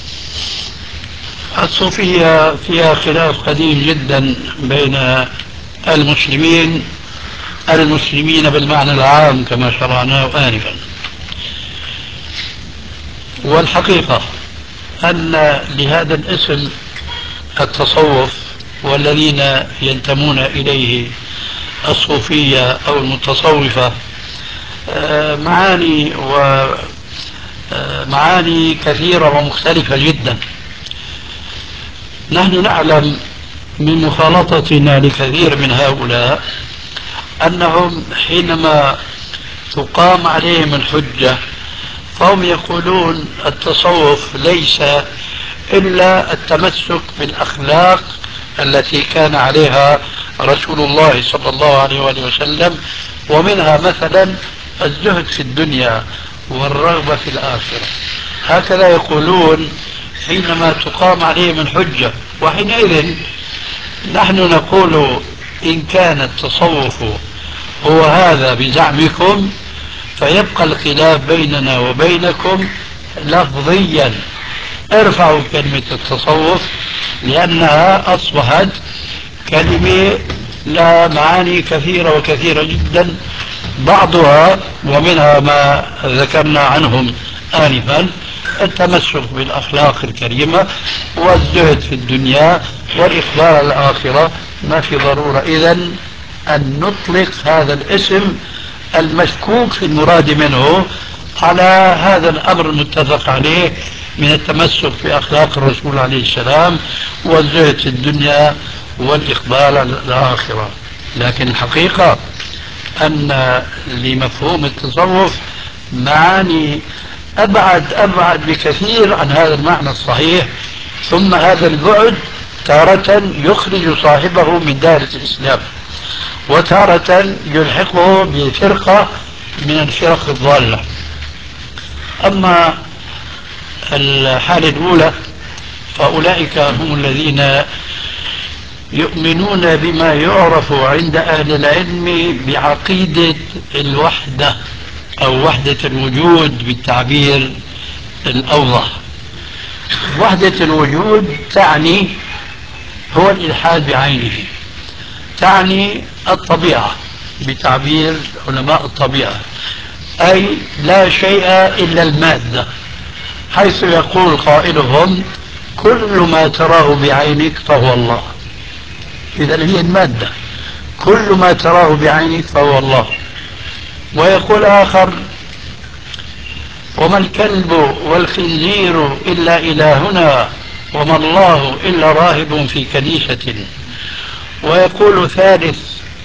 الصوفية فيها خلاف قديم جدا بين المسلمين بالمعنى العام كما شرعناه آنفا. والحقيقة أن لهذا الاسم التصوف والذين ينتمون إليه الصوفية أو المتصوفة معاني كثيرة ومختلفة جدا. نحن نعلم من مخالطتنا لكثير من هؤلاء أنهم حينما تقام عليهم الحجة فهم يقولون التصوف ليس إلا التمسك بالأخلاق التي كان عليها رسول الله صلى الله عليه وآله وسلم، ومنها مثلا الزهد في الدنيا والرغبة في الآخرة. هكذا يقولون حينما تقام عليهم الحجة. وحينئذ نحن نقول إن كان التصوف هو هذا بزعمكم فيبقى الخلاف بيننا وبينكم لفظيا. ارفعوا كلمة التصوف لأنها أصبحت كلمة لها معاني كثيرة وكثيرة جدا، بعضها ومنها ما ذكرنا عنهم آنفا التمسك بالأخلاق الكريمة والزهد في الدنيا والإقبال على الآخرة. ما في ضرورة إذن أن نطلق هذا الاسم المشكوك في المراد منه على هذا الأمر المتفق عليه من التمسك بأخلاق الرسول عليه السلام والزهد في الدنيا والإقبال على الآخرة. لكن الحقيقة أن لمفهوم التصوف معاني أبعد بكثير عن هذا المعنى الصحيح، ثم هذا البعد تارة يخرج صاحبه من دائرة الإسلام وتارة يلحقه بفرقة من الفرق الضالة. أما الحالة الأولى فأولئك هم الذين يؤمنون بما يعرف عند أهل العلم بعقيدة الوحدة أو وحدة الوجود بالتعبير الأوضح. وحدة الوجود تعني هو الإلحاد بعينه، تعني الطبيعة بتعبير علماء الطبيعة، أي لا شيء إلا المادة، حيث يقول قائلهم كل ما تراه بعينك فهو الله. إذا هي المادة، كل ما تراه بعينك فهو الله. ويقول آخر وما الكلب والخنزير إلا إلهنا وما الله إلا راهب في كنيسة. ويقول ثالث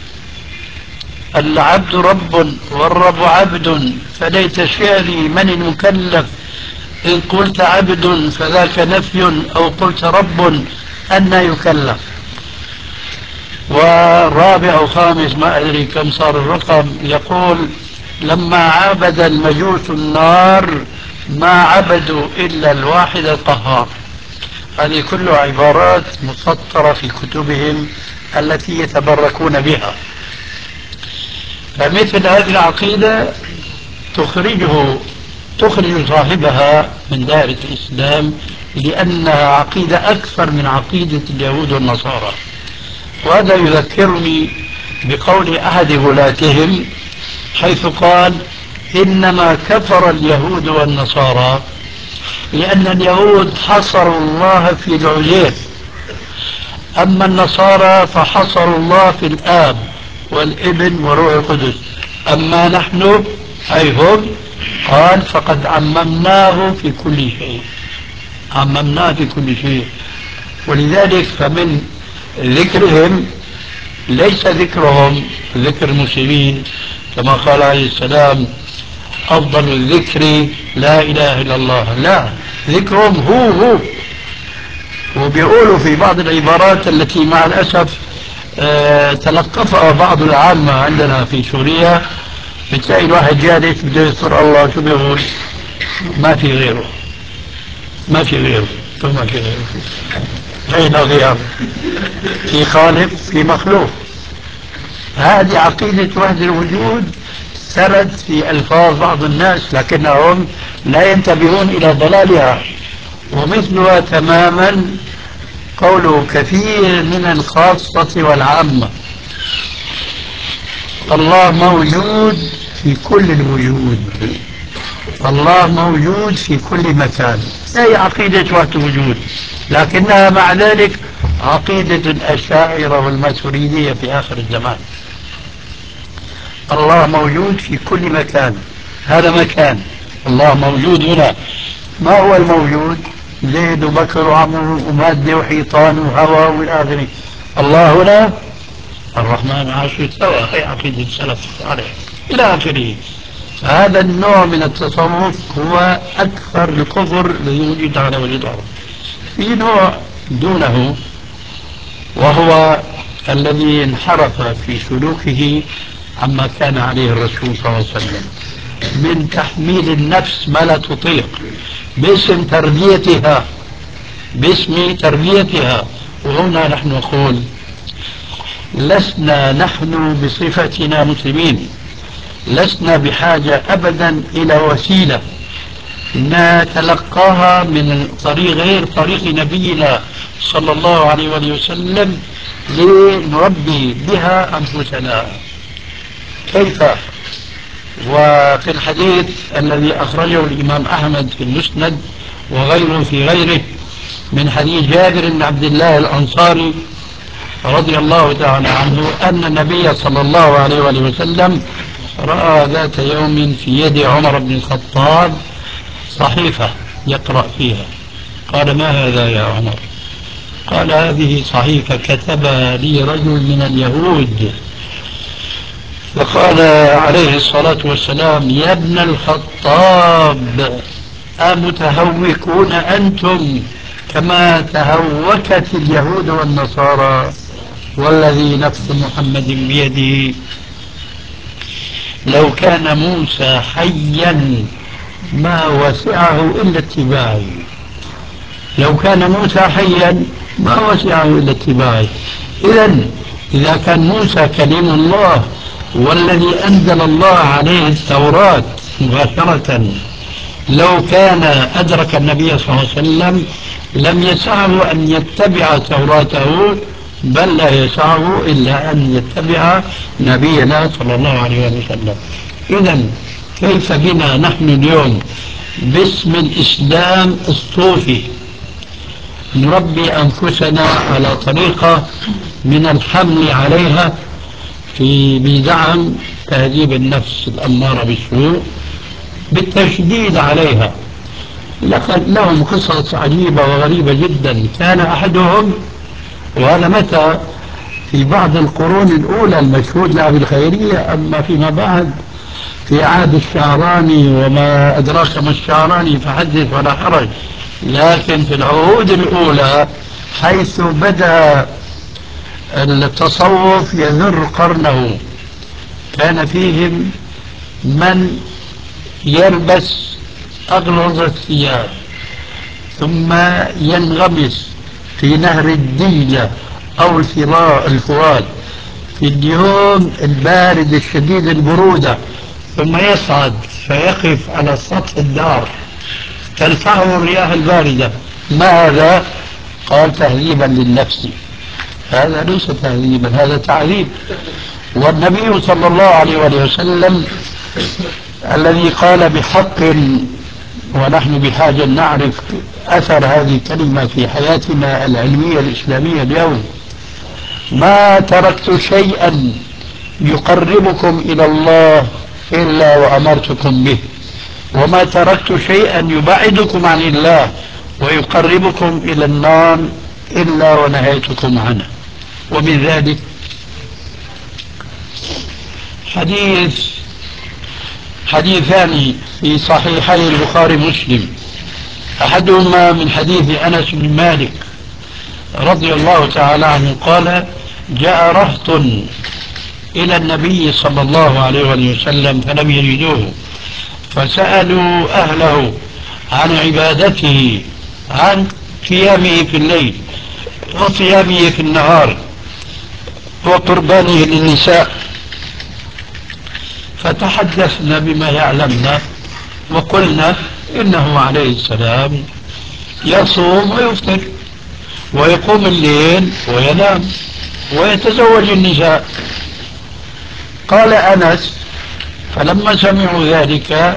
العبد رب والرب عبد فليت شعري من المكلف إن قلت عبد فذاك نفي أو قلت رب أن يكلف. والرابع وخامس ما أدري كم صار الرقم يقول لما عبد المجوس النار ما عبدوا إلا الواحد القهار. هذه كلها عبارات مسطرة في كتبهم التي يتبركون بها. فمثل هذه العقيدة تخرج صاحبها من دائرة الإسلام لأنها عقيدة أكثر من عقيدة اليهود والنصارى. وهذا يذكرني بقول أحد غلاتهم حيث قال إنما كفر اليهود والنصارى لأن اليهود حصروا الله في العزير، أما النصارى فحصروا الله في الآب والابن وروح القدس، أما نحن أي هم قال فقد عممناه في كل شيء، عممناه في كل شيء. ولذلك فمن ذكرهم ليس ذكرهم ذكر المسلمين كما قال عليه السلام أفضل الذكر لا إله إلا الله، لا، ذكرهم هو. وبيقولوا في بعض العبارات التي مع الأسف تلقفها بعض العامة عندنا في سوريا، بتلاقي الواحد جالس بده يذكر الله، شو بيقول؟ ما في غيره، ما في غيره، شو ما في غيره؟ أين غيره؟ في خالق في مخلوق. هذه عقيدة وحدة الوجود سرد في ألفاظ بعض الناس، لكنهم لا ينتبهون إلى ضلالها. ومثلها تماما قول كثير من الخاصة والعامة: الله موجود في كل الوجود، الله موجود في كل مكان. هي عقيدة وحدة الوجود، لكنها مع ذلك عقيدة الأشاعرة والماتريدية في آخر الزمان. الله موجود في كل مكان، هذا مكان، الله موجود هنا. ما هو الموجود؟ زيد وبكر وعمر ومادة وحيطان وهواء والى اخره. الله هنا الرحمن عرش استوى، هي عقيدة السلف الصالح الى اخره. هذا النوع من التصوف هو اكثر الكفر الذي وجد على وجه الارض. في نوع دونه، وهو الذي انحرف في سلوكه عما كان عليه الرسول صلى الله عليه وسلم من تحميل النفس ما لا تطيق باسم تربيتها، باسم تربيتها. وهنا نحن نقول لسنا نحن بصفتنا مسلمين لسنا بحاجة أبدا إلى وسيلة نتلقاها من طريق غير طريق نبينا صلى الله عليه وآله وسلم لنربي بها أنفسنا. كيف؟ وفي الحديث الذي أخرجه الإمام أحمد في المسند وغيره في غيره من حديث جابر بن عبد الله الأنصاري رضي الله تعالى عنه أن النبي صلى الله عليه وآله وسلم رأى ذات يوم في يد عمر بن الخطاب صحيفة يقرأ فيها. قال: ما هذا يا عمر؟ قال: هذه صحيفة كتبها لي رجل من اليهود. فقال عليه الصلاة والسلام: يا ابن الخطاب، أمتهوكون أنتم كما تهوكت اليهود والنصارى؟ والذي نفس محمد بيده لو كان موسى حيا ما وسعه إلا اتباعي. لو كان موسى حيا ما وسعه إلا اتباعي. إذا كان موسى كليم الله والذي أنزل الله عليه التوراة مباشرة، لو كان أدرك النبي صلى الله عليه وسلم لم يسعه أن يتبع توراته، بل لا يسعه إلا أن يتبع نبينا صلى الله عليه وسلم. إذن كيف بنا نحن اليوم باسم الإسلام الصوفي نربي أنفسنا على طريقة من الحمل عليها بدعم تهذيب النفس الأمارة بالسوء، بالتشديد عليها. لهم قصص عجيبة وغريبة جدا. كان أحدهم، وهذا متى في بعض القرون الأولى المشهود لها بالخيرية، أما فيما بعد في عهد الشعراني وما أدراك ما الشعراني فحدث ولا حرج، لكن في العهود الأولى حيث بدأ التصوف يذر قرنه، كان فيهم من يلبس أغلظ الثياب ثم ينغمس في نهر الدجلة أو الفرات في اليوم البارد الشديد البرودة، ثم يصعد فيقف على سطح الدار تلفعه الرياح الباردة. ما هذا؟ قال: تهذيبا للنفس. هذا ليس تهذيبا، هذا تعذيب. والنبي صلى الله عليه وسلم الذي قال بحق، ونحن بحاجة نعرف أثر هذه الكلمة في حياتنا العلمية الإسلامية اليوم: ما تركت شيئا يقربكم إلى الله إلا وأمرتكم به، وما تركت شيئا يبعدكم عن الله ويقربكم إلى النار إلا ونهيتكم عنه. ومن ذلك حديثان في صحيحي البخاري ومسلم، أحدهما من حديث أنس بن مالك رضي الله تعالى عنه قال: جاء رهط إلى النبي صلى الله عليه وسلم فلم يجدوه، فسألوا أهله عن عبادته، عن قيامه في الليل وصيامه في النهار وقربانه للنساء، فتحدثنا بما يعلمنا وقلنا إنه عليه السلام يصوم ويفطر ويقوم الليل وينام ويتزوج النساء. قال أنس: فلما سمعوا ذلك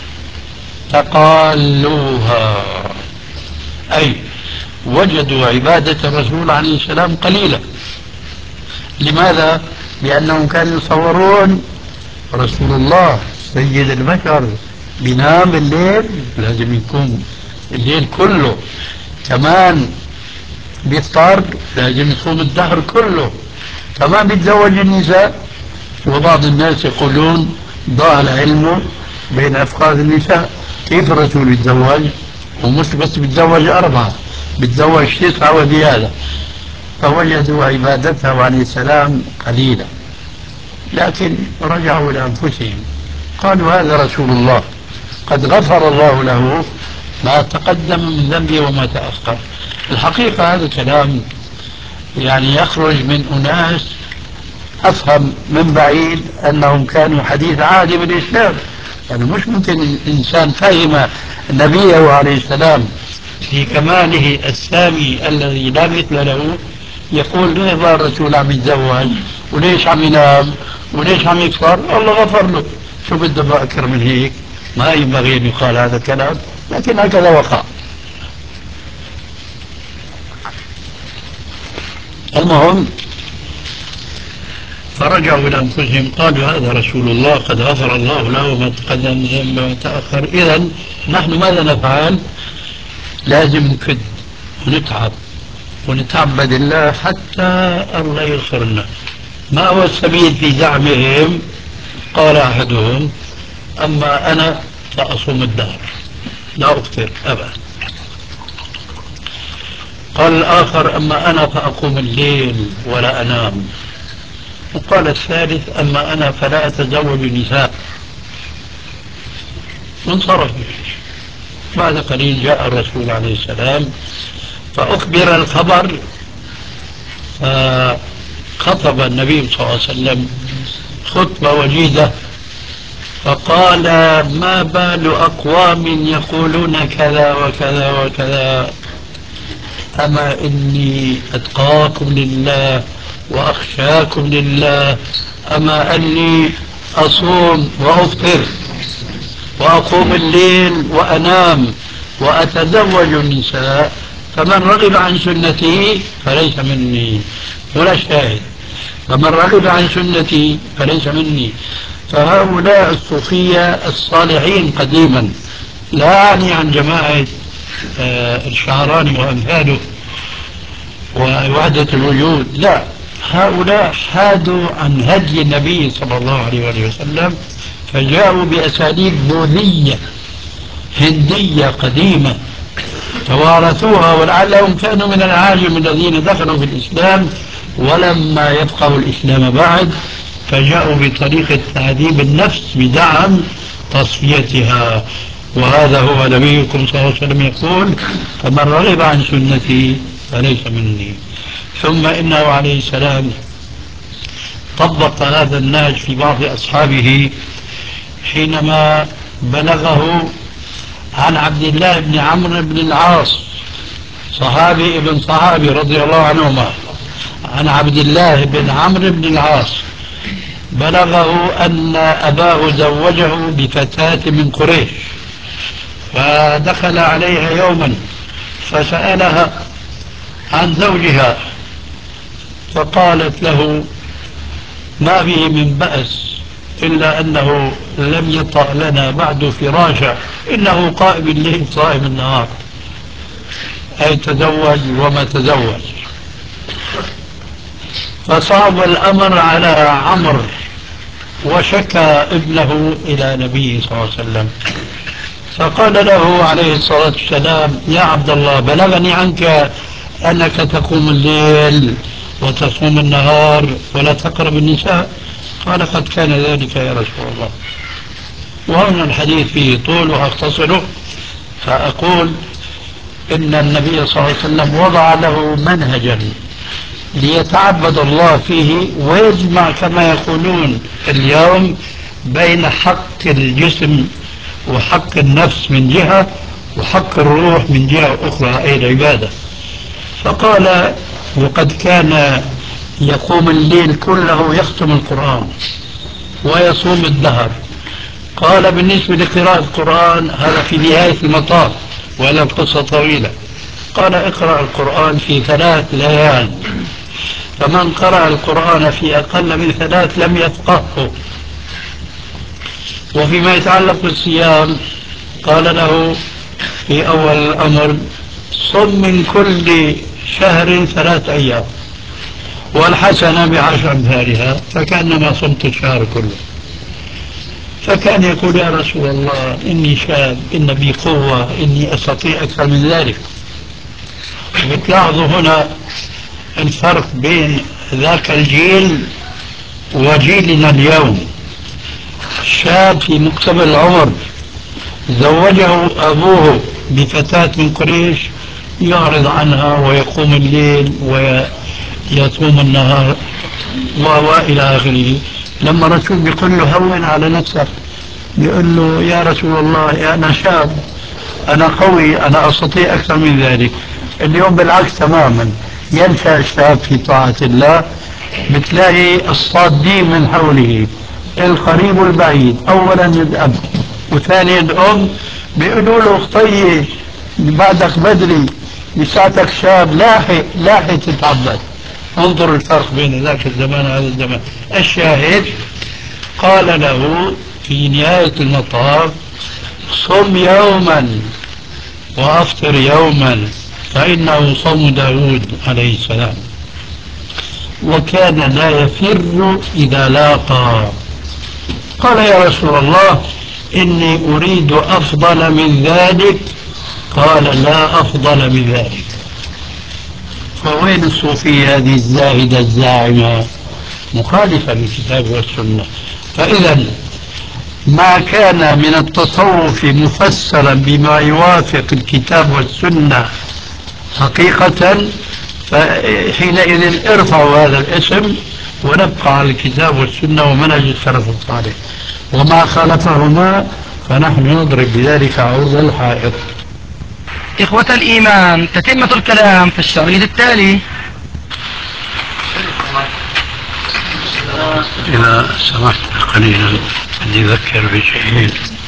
تقالوها، أي وجدوا عبادة الرسول عليه السلام قليلة. لماذا؟ لأنهم كانوا يصورون رسول الله سيد البشر بينام الليل، لازم يكون الليل كله، كمان بيفطر لازم يصوم الدهر كله، كمان بيتزوج النساء. وبعض الناس يقولون ضاع العلم بين أفخاذ النساء، كيف الرسول يتزوج؟ ومش بس بيتزوج 4، بيتزوج 9 وزيادة. فوجدوا عبادته عليه السلام قليلة، لكن رجعوا إلى أنفسهم قالوا: هذا رسول الله قد غفر الله له ما تقدم من ذنبه وما تأخر. الحقيقة هذا الكلام يعني يخرج من أناس أفهم من بعيد أنهم كانوا حديث عهد بالإسلام. يعني مش ممكن إنسان فهم نبيه عليه السلام في كماله السامي الذي لا مثل له يقول: ليه الرسول عم يتزوج وليش عم ينام وليش عم يكفر؟ الله غفر له. شو بده بقى أكثر من هيك؟ ما ينبغي أن يقال هذا الكلام، لكن هكذا وقع. المهم فرجعوا إلى أنفسهم قالوا: هذا رسول الله قد غفر الله له ما تقدم من ذنبه وما تأخر. إذا نحن ماذا نفعل؟ لازم نكد ونتعب ونتعبد الله حتى الله يغفر لنا. ما هو السبيل في زعمهم؟ قال أحدهم: أما أنا فأصوم الدهر لا أفطر أبدا. قال الآخر: أما أنا فأقوم الليل ولا أنام. وقال الثالث: أما أنا فلا أتزوج النساء. وانصرف. بعد قليل جاء الرسول عليه السلام فأخبر الخبر، فخطب النبي صلى الله عليه وسلم خطبة وجيزة فقال: ما بال أقوام يقولون كذا وكذا وكذا، أما إني أتقاكم لله وأخشاكم لله، أما أني أصوم وأفطر وأقوم الليل وأنام وأتزوج النساء، فمن رغب عن سنتي فليس مني. ولا شاهد: فمن رغب عن سنتي فليس مني. فهؤلاء الصوفية الصالحين قديما، لا أعني عن جماعة الشعراني وأمثاله ووحدة الوجود، لا، هؤلاء حادوا عن هدي النبي صلى الله عليه وسلم، فجاءوا بأساليب بوذية هندية قديمة توارثوها، ولعلهم كانوا من العاجم الذين دخلوا في الإسلام ولما يفقهوا الإسلام بعد، فجاءوا بطريقة تعذيب النفس بدعم تصفيتها. وهذا هو نبيكم صلى الله عليه وسلم يقول: فمن رغب عن سنتي فليس مني. ثم إنه عليه السلام طبق هذا النهج في بعض أصحابه حينما بلغه عن عبد الله بن عمرو بن العاص، صحابي ابن صحابي رضي الله عنهما، عن عبد الله بن عمرو بن العاص بلغه أن أباه زوجه بفتاة من قريش، فدخل عليها يوما فسألها عن زوجها، فقالت له: ما به من بأس إلا أنه لم يطأ لنا بعد فراشا، إنه قائم الليل صائم النهار، أي تزوج وما تزوج. فصعب الأمر على عمرو وشكى ابنه إلى النبي صلى الله عليه وسلم، فقال له عليه الصلاة والسلام: يا عبد الله، بلغني عنك أنك تقوم الليل وتصوم النهار ولا تقرب النساء. قال: قد كان ذلك يا رسول الله. وهنا الحديث فيه طول وأختصره، فأقول إن النبي صلى الله عليه وسلم وضع له منهجا ليتعبد الله فيه ويجمع كما يقولون اليوم بين حق الجسم وحق النفس من جهة وحق الروح من جهة أخرى، أي العبادة. فقال: وقد كان يقوم الليل كله يختم القرآن ويصوم الدهر. قال: بالنسبة لقراءة القرآن هذا في نهاية المطاف، ولا القصة طويلة. قال: اقرأ القرآن في 3 ليال، فمن قرأ القرآن في أقل من 3 لم يفقهه. وفيما يتعلق بالصيام قال له في أول الأمر: صم من كل شهر 3 أيام، والحسنة ب10 أمثالها، فكأنما صمت الشهر كله. فكان يقول: يا رسول الله، إني شاب، إن بي قوة، إني أستطيع أكثر من ذلك. وتلاحظوا هنا الفرق بين ذاك الجيل وجيلنا اليوم. شاب في مقتبل العمر زوجه أبوه بفتاة من قريش يعرض عنها ويقوم الليل ويصوم النهار وإلى آخره. لما الرسول بيقول له: هون على نفسك، بيقول له: يا رسول الله، أنا شاب، أنا قوي، أنا أستطيع أكثر من ذلك. اليوم بالعكس تماما، ينشأ الشاب في طاعة الله، بتلاقي الصادين من حوله، القريب والبعيد. أولا الأب، وثانيا الأم، بيقولوا له: طيب بعدك بدري، لساتك شاب، لاحق تتعبد. انظر الفرق بين ذاك الزمان وهذا الزمان. الشاهد قال له في نهاية المطاف: صم يوما وأفطر يوما، فإنه صوم داود عليه السلام، وكان لا يفر إذا لاقى. قال: يا رسول الله، إني أريد أفضل من ذلك. قال: لا أفضل من ذلك. فوين الصوفية هذه الزاهدة الزاعمة؟ مخالفة للكتاب والسنة. فإذا ما كان من التصوف مفسرا بما يوافق الكتاب والسنة حقيقة، فحينئذ ارفعوا هذا الاسم ونبقى على الكتاب والسنة ومنهج السلف الصالح، وما خالفهما فنحن نضرب بذلك عرض الحائط. إخوة الإيمان، تتمة الكلام في الشريط التالي. إذا سمحت قليلا بدي أذكر بشيء.